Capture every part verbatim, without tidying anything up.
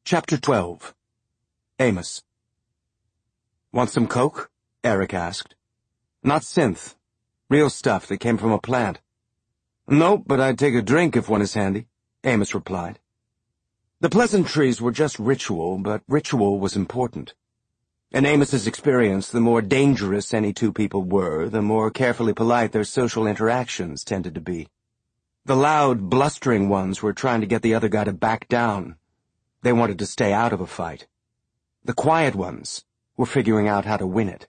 Chapter twelve. Amos. "Want some coke?" Eric asked. "Not synth. Real stuff that came from a plant." "No, but I'd take a drink if one is handy," Amos replied. The pleasantries were just ritual, but ritual was important. In Amos's experience, the more dangerous any two people were, the more carefully polite their social interactions tended to be. The loud, blustering ones were trying to get the other guy to back down. They wanted to stay out of a fight. The quiet ones were figuring out how to win it.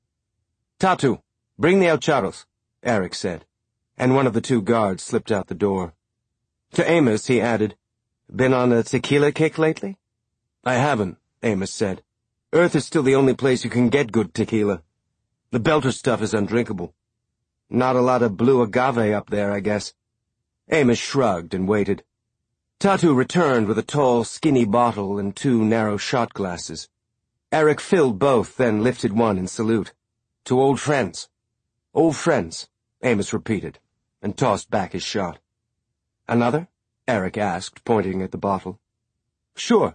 "Tatu, bring the elcharos," Eric said, and one of the two guards slipped out the door. To Amos he added, "Been on a tequila kick lately?" "I haven't," Amos said. "Earth is still the only place you can get good tequila. The Belter stuff is undrinkable. Not a lot of blue agave up there, I guess." Amos shrugged and waited. Tatu returned with a tall, skinny bottle and two narrow shot glasses. Eric filled both, then lifted one in salute. "To old friends." "Old friends," Amos repeated, and tossed back his shot. "Another?" Eric asked, pointing at the bottle. "Sure."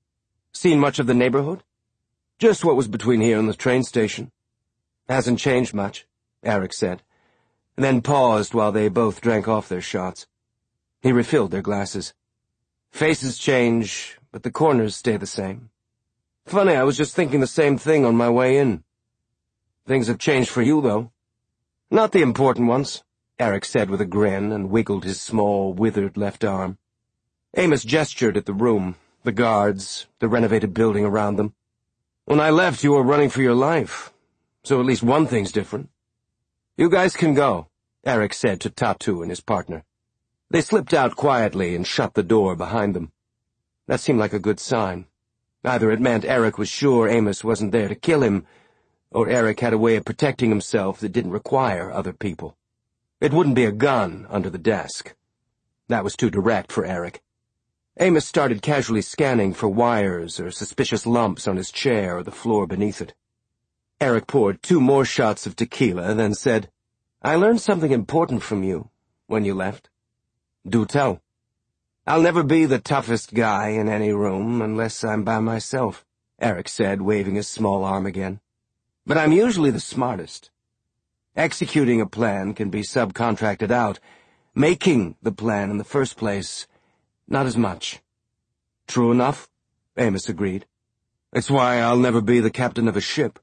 "Seen much of the neighborhood?" "Just what was between here and the train station." "Hasn't changed much," Eric said, and then paused while they both drank off their shots. He refilled their glasses. "Faces change, but the corners stay the same. Funny, I was just thinking the same thing on my way in. Things have changed for you, though." "Not the important ones," Eric said with a grin and wiggled his small, withered left arm. Amos gestured at the room, the guards, the renovated building around them. "When I left, you were running for your life, so at least one thing's different." "You guys can go," Eric said to Tatu and his partner. They slipped out quietly and shut the door behind them. That seemed like a good sign. Either it meant Eric was sure Amos wasn't there to kill him, or Eric had a way of protecting himself that didn't require other people. It wouldn't be a gun under the desk. That was too direct for Eric. Amos started casually scanning for wires or suspicious lumps on his chair or the floor beneath it. Eric poured two more shots of tequila, then said, "I learned something important from you when you left." "Do tell." "I'll never be the toughest guy in any room unless I'm by myself," Eric said, waving his small arm again. "But I'm usually the smartest. Executing a plan can be subcontracted out. Making the plan in the first place, not as much." "True enough," Amos agreed. "It's why I'll never be the captain of a ship."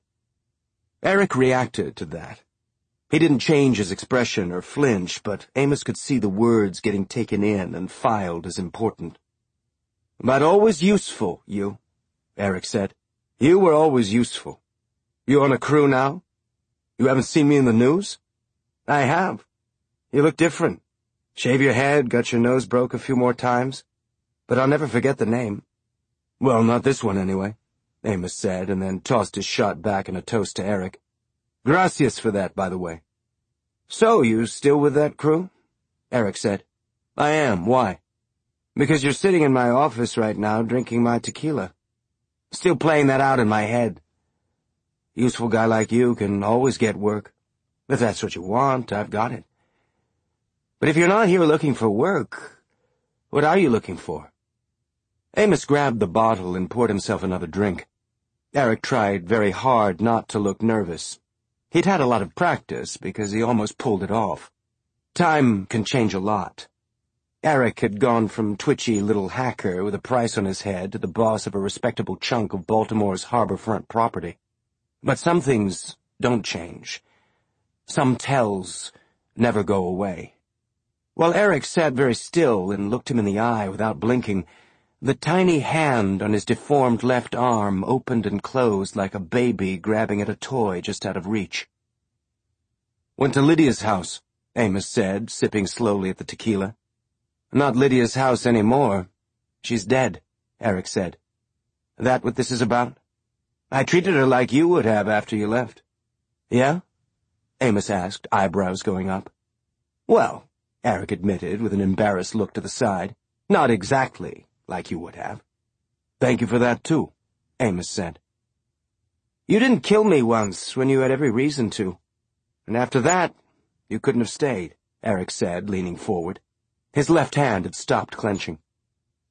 Eric reacted to that. He didn't change his expression or flinch, but Amos could see the words getting taken in and filed as important. "But always useful, you," Eric said. "You were always useful. You on a crew now? You haven't seen me in the news?" "I have. You look different. Shave your head, got your nose broke a few more times. But I'll never forget the name." "Well, not this one, anyway," Amos said, and then tossed his shot back in a toast to Eric. "Gracias for that, by the way." "So, you still with that crew?" Eric said. "I am. Why?" "Because you're sitting in my office right now drinking my tequila. Still playing that out in my head. Useful guy like you can always get work. If that's what you want, I've got it. But if you're not here looking for work, what are you looking for?" Amos grabbed the bottle and poured himself another drink. Eric tried very hard not to look nervous. He'd had a lot of practice because he almost pulled it off. Time can change a lot. Eric had gone from twitchy little hacker with a price on his head to the boss of a respectable chunk of Baltimore's harborfront property. But some things don't change. Some tells never go away. While Eric sat very still and looked him in the eye without blinking, the tiny hand on his deformed left arm opened and closed like a baby grabbing at a toy just out of reach. "Went to Lydia's house," Amos said, sipping slowly at the tequila. "Not Lydia's house anymore. She's dead," Eric said. "That what this is about? I treated her like you would have after you left." "Yeah?" Amos asked, eyebrows going up. "Well," Eric admitted with an embarrassed look to the side, "not exactly like you would have." "Thank you for that, too," Amos said. "You didn't kill me once when you had every reason to. And after that, you couldn't have stayed," Eric said, leaning forward. His left hand had stopped clenching.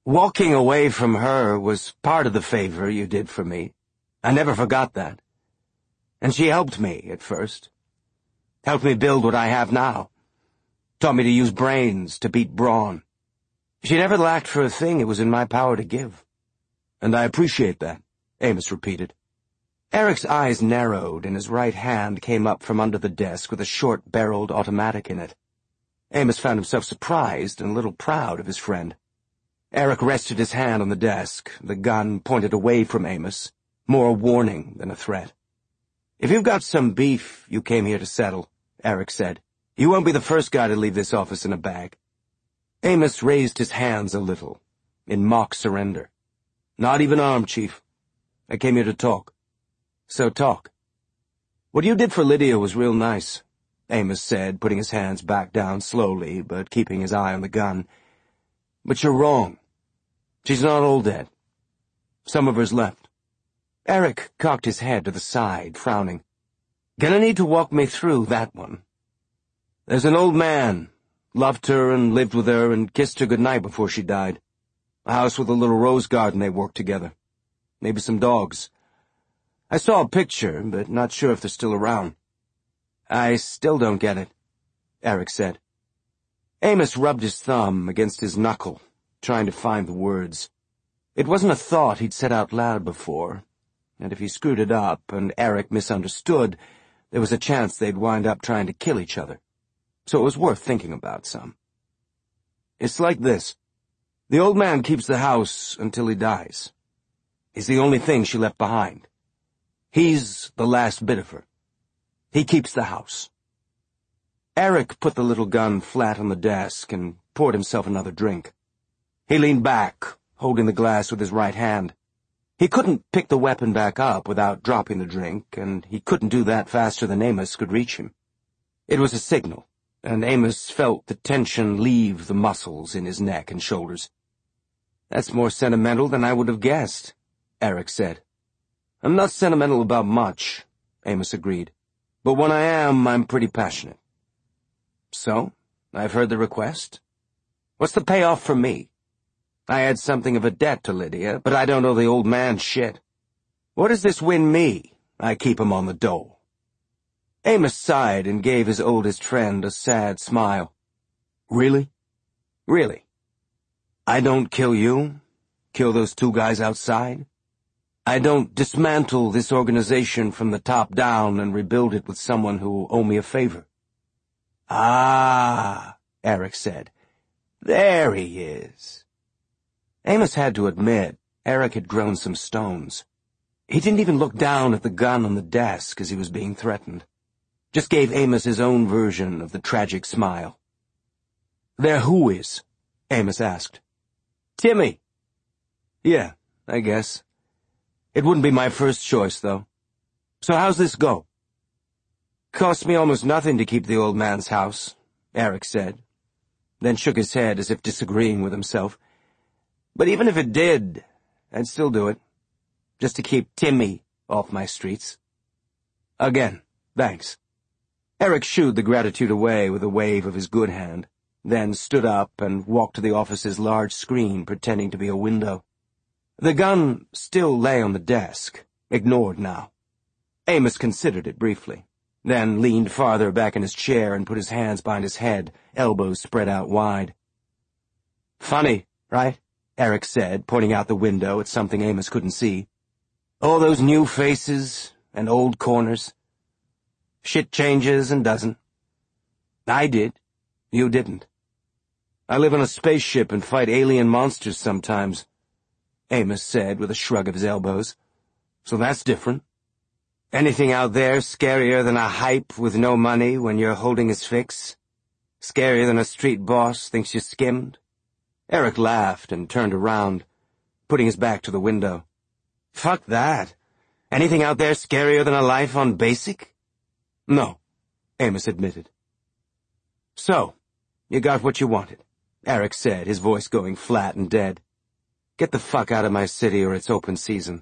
Walking away from her was part of the favor you did for me. I never forgot that. And she helped me at first. Helped me build what I have now. Taught me to use brains to beat brawn. She never lacked for a thing it was in my power to give. And I appreciate that, Amos repeated. Eric's eyes narrowed and his right hand came up from under the desk with a short-barreled automatic in it. Amos found himself surprised and a little proud of his friend. Eric rested his hand on the desk, the gun pointed away from Amos, more a warning than a threat. "If you've got some beef you came here to settle," Eric said, "you won't be the first guy to leave this office in a bag." Amos raised his hands a little, in mock surrender. "Not even armed, Chief. I came here to talk." "So talk." "What you did for Lydia was real nice," Amos said, putting his hands back down slowly, but keeping his eye on the gun. "But you're wrong. She's not all dead. Some of her's left." Eric cocked his head to the side, frowning. "Gonna need to walk me through that one. There's an old man, loved her and lived with her and kissed her goodnight before she died. A house with a little rose garden they worked together. Maybe some dogs. I saw a picture, but not sure if they're still around." "I still don't get it," Eric said. Amos rubbed his thumb against his knuckle, trying to find the words. It wasn't a thought he'd said out loud before, and if he screwed it up and Eric misunderstood, there was a chance they'd wind up trying to kill each other. So it was worth thinking about some. "It's like this. The old man keeps the house until he dies. He's the only thing she left behind. He's the last bit of her. He keeps the house." Eric put the little gun flat on the desk and poured himself another drink. He leaned back, holding the glass with his right hand. He couldn't pick the weapon back up without dropping the drink, and he couldn't do that faster than Amos could reach him. It was a signal, and Amos felt the tension leave the muscles in his neck and shoulders. "That's more sentimental than I would have guessed," Eric said. "I'm not sentimental about much," Amos agreed. "But when I am, I'm pretty passionate." "So, I've heard the request. What's the payoff for me? I had something of a debt to Lydia, but I don't owe the old man shit. What does this win me? I keep him on the dole." Amos sighed and gave his oldest friend a sad smile. "Really? Really? I don't kill you? Kill those two guys outside? I don't dismantle this organization from the top down and rebuild it with someone who will owe me a favor?" "Ah," Eric said. "There he is." Amos had to admit Eric had grown some stones. He didn't even look down at the gun on the desk as he was being threatened. Just gave Amos his own version of the tragic smile. "There who is?" Amos asked. "Timmy." "Yeah, I guess. It wouldn't be my first choice, though. So how's this go?" "Cost me almost nothing to keep the old man's house," Eric said, then shook his head as if disagreeing with himself. "But even if it did, I'd still do it, just to keep Timmy off my streets." "Again, thanks." Eric shooed the gratitude away with a wave of his good hand, then stood up and walked to the office's large screen, pretending to be a window. The gun still lay on the desk, ignored now. Amos considered it briefly, then leaned farther back in his chair and put his hands behind his head, elbows spread out wide. "Funny, right?" Eric said, pointing out the window at something Amos couldn't see. "All those new faces and old corners. Shit changes and doesn't. I did. You didn't. I live on a spaceship and fight alien monsters sometimes," Amos said with a shrug of his elbows. "So that's different. Anything out there scarier than a hype with no money when you're holding his fix? Scarier than a street boss thinks you skimmed?" Eric laughed and turned around, putting his back to the window. "Fuck that. Anything out there scarier than a life on basic?" "No," Amos admitted. "So, you got what you wanted," Eric said, his voice going flat and dead. "Get the fuck out of my city or it's open season."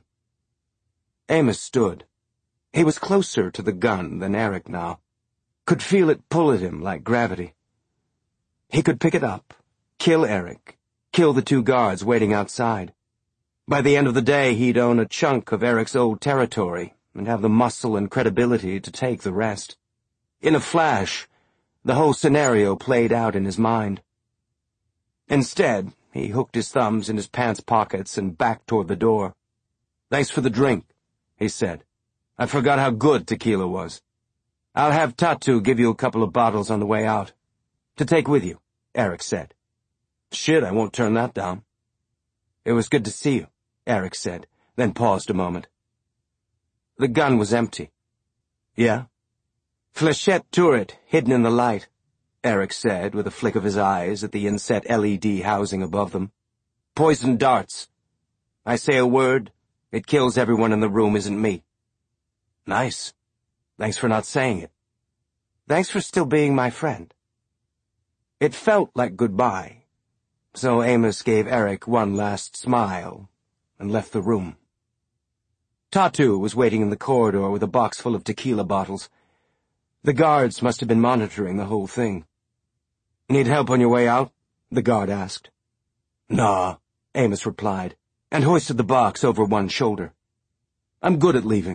Amos stood. He was closer to the gun than Eric now. Could feel it pull at him like gravity. He could pick it up, kill Eric, kill the two guards waiting outside. By the end of the day, he'd own a chunk of Eric's old territory and have the muscle and credibility to take the rest. In a flash, the whole scenario played out in his mind. Instead, he hooked his thumbs in his pants pockets and backed toward the door. "Thanks for the drink," he said. "I forgot how good tequila was. I'll have Tatu give you a couple of bottles on the way out. To take with you," Eric said. "Shit, I won't turn that down." "It was good to see you," Eric said, then paused a moment. The gun was empty. "Yeah?" "Flechette turret hidden in the light," Eric said, with a flick of his eyes at the inset L E D housing above them. "Poison darts. I say a word, it kills everyone in the room, isn't me." "Nice. Thanks for not saying it." "Thanks for still being my friend." It felt like goodbye, so Amos gave Eric one last smile and left the room. Tatu was waiting in the corridor with a box full of tequila bottles. The guards must have been monitoring the whole thing. "Need help on your way out?" the guard asked. "Nah," Amos replied, and hoisted the box over one shoulder. "I'm good at leaving."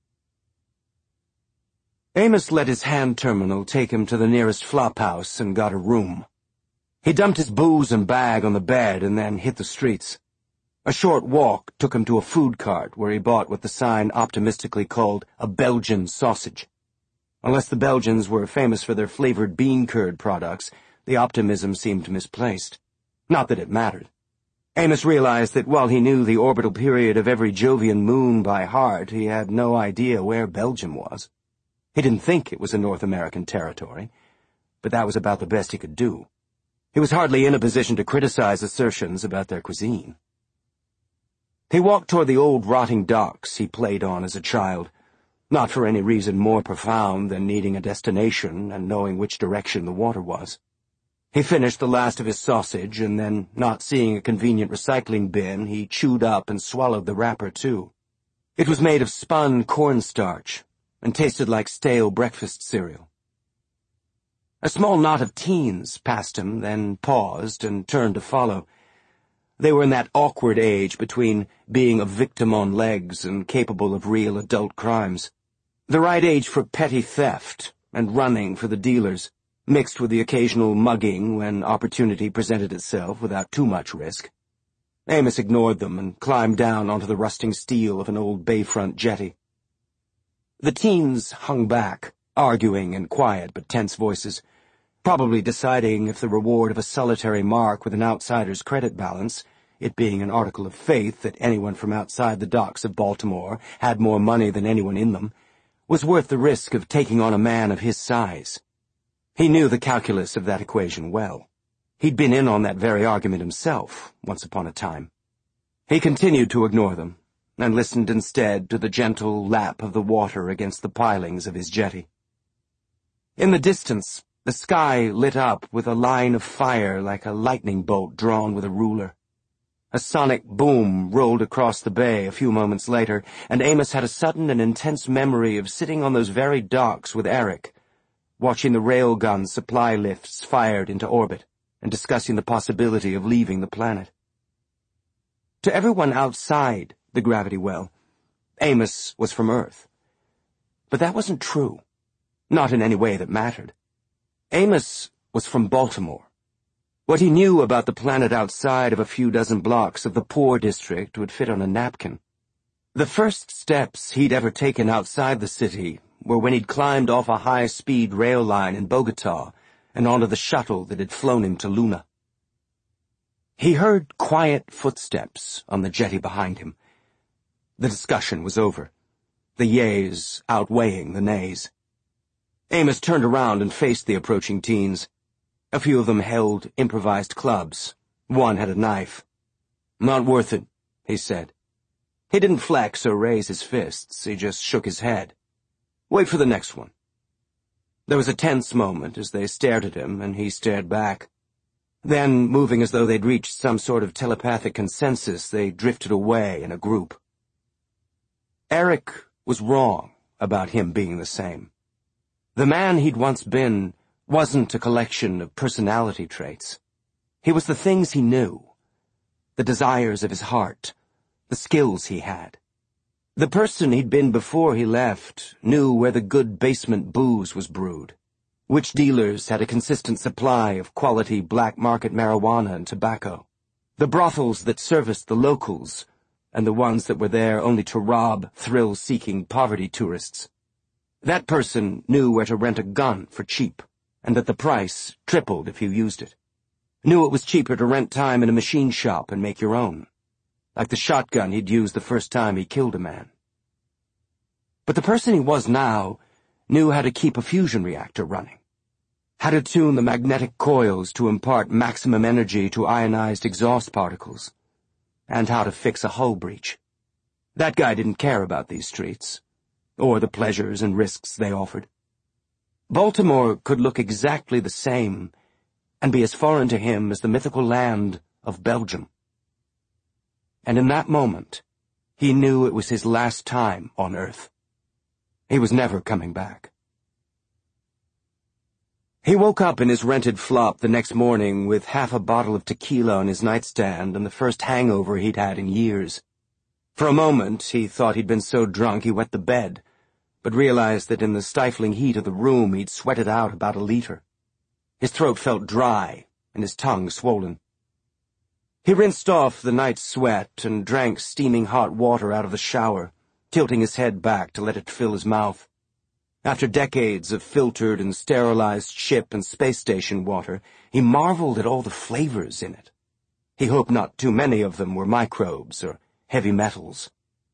Amos let his hand terminal take him to the nearest flophouse and got a room. He dumped his booze and bag on the bed and then hit the streets. A short walk took him to a food cart where he bought what the sign optimistically called a Belgian sausage. Unless the Belgians were famous for their flavored bean curd products, the optimism seemed misplaced. Not that it mattered. Amos realized that while he knew the orbital period of every Jovian moon by heart, he had no idea where Belgium was. He didn't think it was a North American territory, but that was about the best he could do. He was hardly in a position to criticize assertions about their cuisine. He walked toward the old rotting docks he played on as a child, not for any reason more profound than needing a destination and knowing which direction the water was. He finished the last of his sausage, and then, not seeing a convenient recycling bin, he chewed up and swallowed the wrapper, too. It was made of spun cornstarch and tasted like stale breakfast cereal. A small knot of teens passed him, then paused and turned to follow. They were in that awkward age between being a victim on legs and capable of real adult crimes. The right age for petty theft and running for the dealers, mixed with the occasional mugging when opportunity presented itself without too much risk. Amos ignored them and climbed down onto the rusting steel of an old bayfront jetty. The teens hung back, arguing in quiet but tense voices, probably deciding if the reward of a solitary mark with an outsider's credit balance, it being an article of faith that anyone from outside the docks of Baltimore had more money than anyone in them, was worth the risk of taking on a man of his size. He knew the calculus of that equation well. He'd been in on that very argument himself, once upon a time. He continued to ignore them, and listened instead to the gentle lap of the water against the pilings of his jetty. In the distance, the sky lit up with a line of fire like a lightning bolt drawn with a ruler. A sonic boom rolled across the bay a few moments later, and Amos had a sudden and intense memory of sitting on those very docks with Eric, watching the railgun supply lifts fired into orbit, and discussing the possibility of leaving the planet. To everyone outside the gravity well, Amos was from Earth. But that wasn't true, not in any way that mattered. Amos was from Baltimore. What he knew about the planet outside of a few dozen blocks of the poor district would fit on a napkin. The first steps he'd ever taken outside the city were when he'd climbed off a high-speed rail line in Bogota and onto the shuttle that had flown him to Luna. He heard quiet footsteps on the jetty behind him. The discussion was over, the yeas outweighing the nays. Amos turned around and faced the approaching teens. A few of them held improvised clubs. One had a knife. "Not worth it," he said. He didn't flex or raise his fists, he just shook his head. "Wait for the next one." There was a tense moment as they stared at him, and he stared back. Then, moving as though they'd reached some sort of telepathic consensus, they drifted away in a group. Eric was wrong about him being the same. The man he'd once been wasn't a collection of personality traits. He was the things he knew, the desires of his heart, the skills he had. The person he'd been before he left knew where the good basement booze was brewed, which dealers had a consistent supply of quality black market marijuana and tobacco, the brothels that serviced the locals, and the ones that were there only to rob thrill-seeking poverty tourists. That person knew where to rent a gun for cheap, and that the price tripled if you used it. Knew it was cheaper to rent time in a machine shop and make your own, like the shotgun he'd used the first time he killed a man. But the person he was now knew how to keep a fusion reactor running, how to tune the magnetic coils to impart maximum energy to ionized exhaust particles, and how to fix a hull breach. That guy didn't care about these streets, or the pleasures and risks they offered. Baltimore could look exactly the same and be as foreign to him as the mythical land of Belgium. And in that moment, he knew it was his last time on Earth. He was never coming back. He woke up in his rented flop the next morning with half a bottle of tequila on his nightstand and the first hangover he'd had in years. For a moment, he thought he'd been so drunk he wet the bed, but realized that in the stifling heat of the room he'd sweated out about a liter. His throat felt dry and his tongue swollen. He rinsed off the night's sweat and drank steaming hot water out of the shower, tilting his head back to let it fill his mouth. After decades of filtered and sterilized ship and space station water, he marveled at all the flavors in it. He hoped not too many of them were microbes or heavy metals.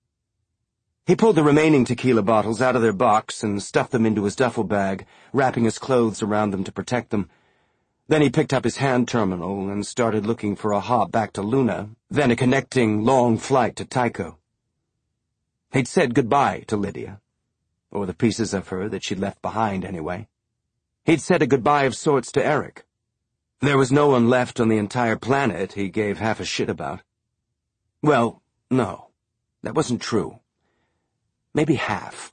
He pulled the remaining tequila bottles out of their box and stuffed them into his duffel bag, wrapping his clothes around them to protect them. Then he picked up his hand terminal and started looking for a hop back to Luna, then a connecting long flight to Tycho. He'd said goodbye to Lydia, or the pieces of her that she'd left behind anyway. He'd said a goodbye of sorts to Eric. There was no one left on the entire planet he gave half a shit about. Well, no, that wasn't true. Maybe half.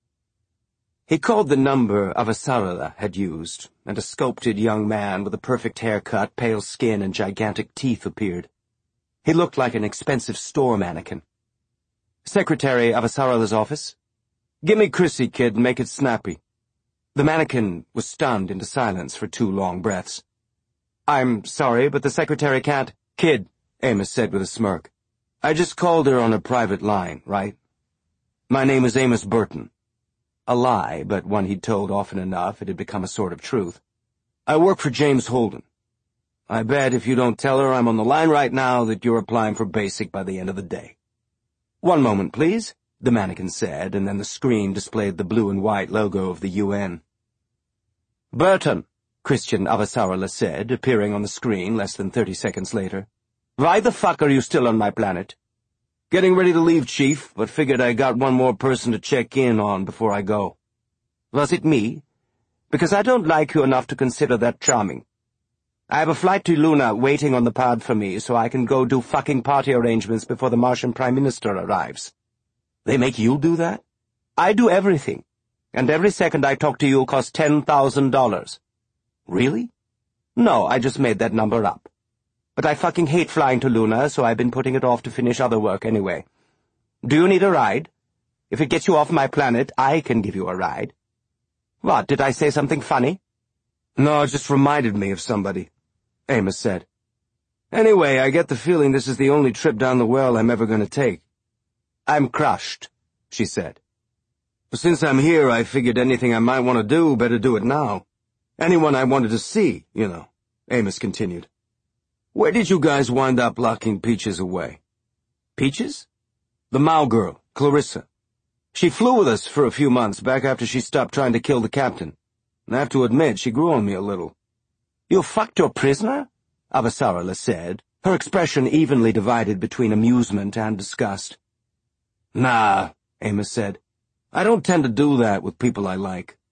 He called the number Avasarala had used, and a sculpted young man with a perfect haircut, pale skin, and gigantic teeth appeared. He looked like an expensive store mannequin. Secretary Avasarala's office? Gimme Chrissy, kid, and make it snappy. The mannequin was stunned into silence for two long breaths. I'm sorry, but the secretary can't— Kid, Amos said with a smirk. I just called her on a private line, right? My name is Amos Burton. A lie, but one he'd told often enough it had become a sort of truth. I work for James Holden. I bet if you don't tell her I'm on the line right now that you're applying for basic by the end of the day. One moment, please, the mannequin said, and then the screen displayed the blue and white logo of the U N. Burton, Christian Avasarala said, appearing on the screen less than thirty seconds later. Why the fuck are you still on my planet? Getting ready to leave, Chief, but figured I got one more person to check in on before I go. Was it me? Because I don't like you enough to consider that charming. I have a flight to Luna waiting on the pod for me so I can go do fucking party arrangements before the Martian Prime Minister arrives. They make you do that? I do everything, and every second I talk to you costs ten thousand dollars. Really? No, I just made that number up. But I fucking hate flying to Luna, so I've been putting it off to finish other work anyway. Do you need a ride? If it gets you off my planet, I can give you a ride. What, did I say something funny? No, it just reminded me of somebody, Amos said. Anyway, I get the feeling this is the only trip down the well I'm ever going to take. I'm crushed, she said. But since I'm here, I figured anything I might want to do, better do it now. Anyone I wanted to see, you know, Amos continued. Where did you guys wind up locking Peaches away? Peaches? The Mao girl, Clarissa. She flew with us for a few months back after she stopped trying to kill the captain. And I have to admit, she grew on me a little. You fucked your prisoner? Avasarala said, her expression evenly divided between amusement and disgust. Nah, Amos said. I don't tend to do that with people I like.